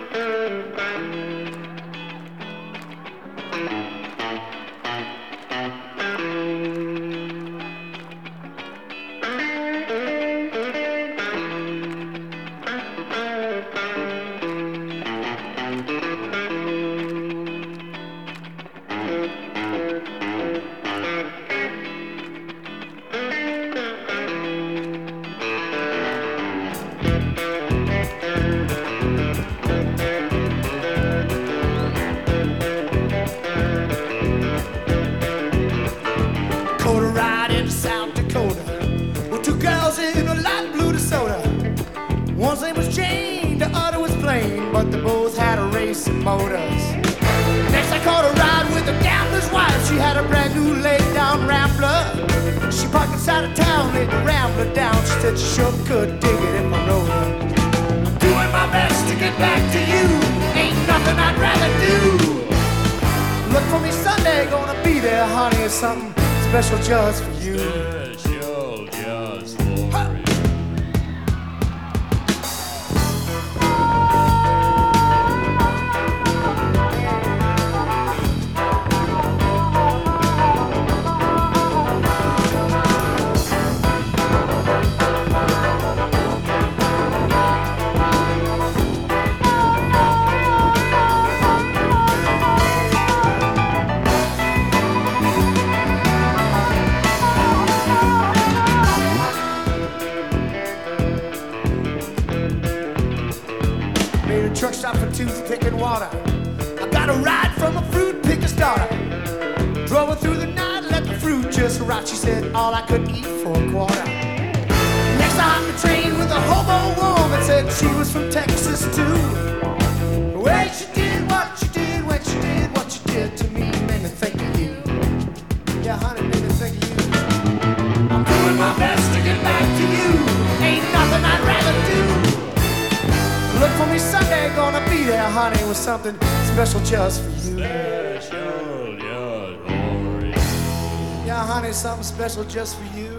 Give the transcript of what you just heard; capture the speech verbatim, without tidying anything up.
But they both had a racing motors. Next I caught a ride with a gambler's wife. She had a brand new laid down Rambler. She parked inside of town, laid the Rambler down. She said she sure could dig it if I rode her. I'm doing my best to get back to you. Ain't nothing I'd rather do. Look for me Sunday, gonna be there, honey. It's something special just for you. Special just for you. Truck stop for toothpick and water. I got a ride from a fruit picker's daughter. Drove her through the night, let the fruit just rot. She said all I could eat for a quarter. Next I hopped the train with a hobo woman. Said she was from Texas too. The way she did what she did when she did what she did to me made me think of you. Yeah, honey, made me think of you. I'm doing my best to get back to you. Ain't nothing I'd rather do. Look for me Sunday, gonna be there, honey, with something special just for you. Special just for you. Yeah, honey, something special just for you.